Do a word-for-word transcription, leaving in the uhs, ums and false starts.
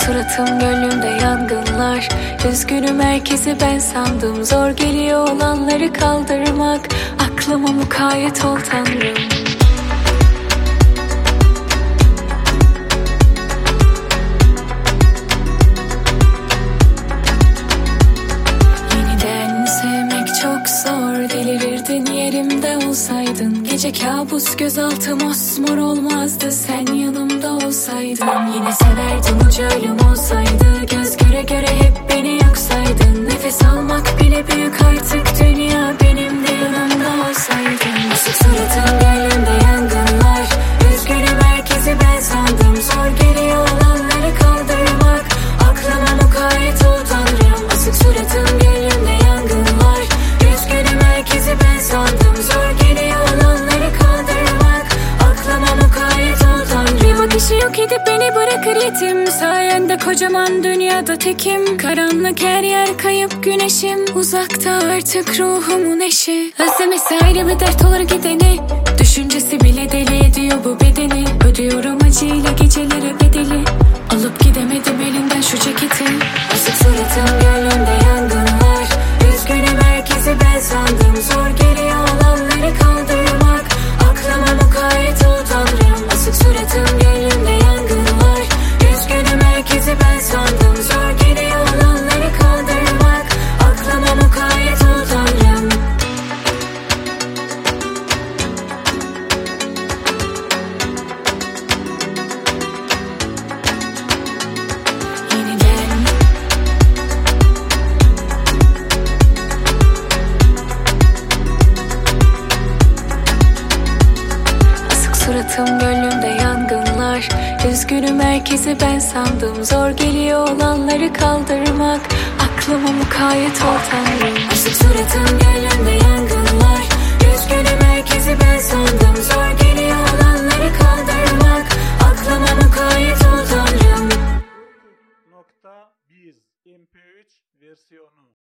suratım gönlümde yangınlar. Üzgünüm herkesi ben sandım. Zor geliyor olanları kaldırmak. Aklıma mukayyet ol Tanrım. Yeniden sevmek çok zor. Delirirdin yerimde olsaydın. Gece kabus gözaltım osmor olmazdı sen yanımda olsaydın. Yine severdim ucu ölüm olsaydı. Göz göre göre hep beni yoksaydın. Nefes almak bile büyük artık dünya benim de yanımda olsaydın. Asık suratım gönlümde yangınlar. Üzgünüm herkesi ben sandım. Zor geliyor olanları kaldırmak. Aklıma mukayyet ol Tanrım. Asık suratım gönlümde yangınlar. Üzgünüm herkesi ben sandım. Zor geliyor olanları kaldırmak. Aklıma mukayyet ol Tanrım. Bir bakışı yok edip beni bırakır yetim. Sayende kocaman dünyada tekim. Karanlık her yer kayıp güneşim. Uzakta artık ruhumun eşi. Özlemesi ayrı bir dert olur gideni. Düşüncesi bile deli ediyor bu bedeni. Ödüyorum acıyla gecelere bedeli. Alıp gidemedim elinden şu ceketi. Asık suratım gönlümde yangınlar. Üzgünüm herkesi ben sandım. Zor geliyor olanları kaldırmak. Aklıma mukayyet ol Tanrım. Asık suratım gönlümde yangınlar. Üzgünüm herkesi ben sandım. Zor geliyor olanları kaldırmak. Aklıma mukayyet ol Tanrım. Yeniden asık suratım gönlümde yangınlar. Üzgünüm herkesi ben sandım. Zor geliyor olanları kaldırmak. Aklıma mukayyet ol Tanrım. Asık suratım gönlümde yangınlar. Üzgünüm herkesi ben sandım. Zor geliyor olanları kaldırmak. Aklıma mukayyet ol Tanrım. Nokta bir M P üç versiyonu